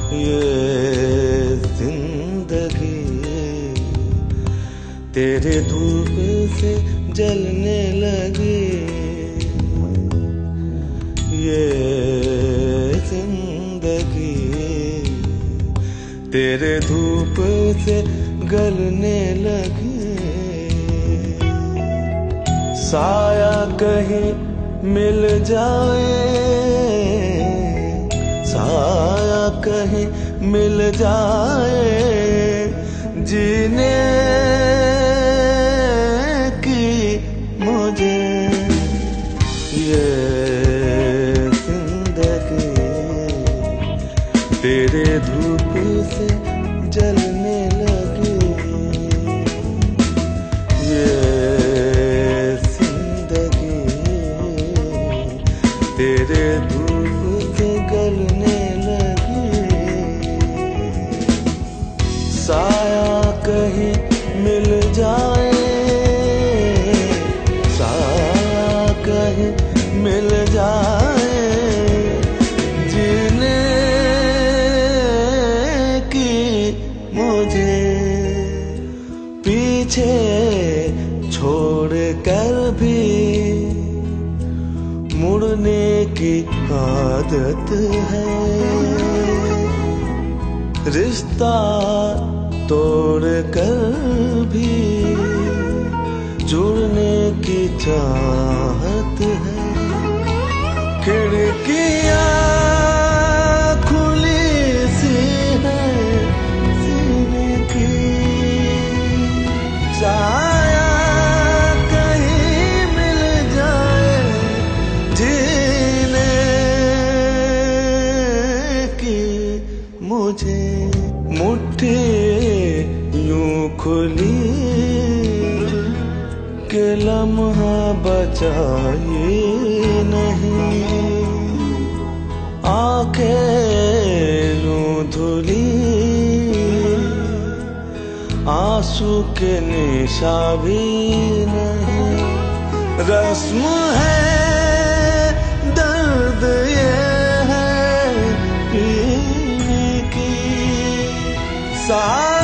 ये जिंदगी तेरे धूप से जलने लगी, ये जिंदगी तेरे धूप से गलने लगी। साया कहीं मिल जाए, साया कहीं मिल जाए, जीने की मुझे ये जिंदगी तेरे धूप से जलने लगी, ये जिंदगी तेरे धूप से गलने लगी। साया कहीं मिल जाए, साया कहीं मिल जाए, जीने की मुझे पीछे छोड़ कर भी मुड़ने की आदत है। रिश्ता तोड़ कर भी जुड़ने की चाहत है। खिड़कियां खुली सी है सीने की, साया कहीं मिल जाए, जीने की मुझे मुट्ठी यूं खुली के लम्हा बचाए नहीं, आंखें यूं धुली आंसू के निशा भी नहीं। रस्म है दर्द ये है पीने की,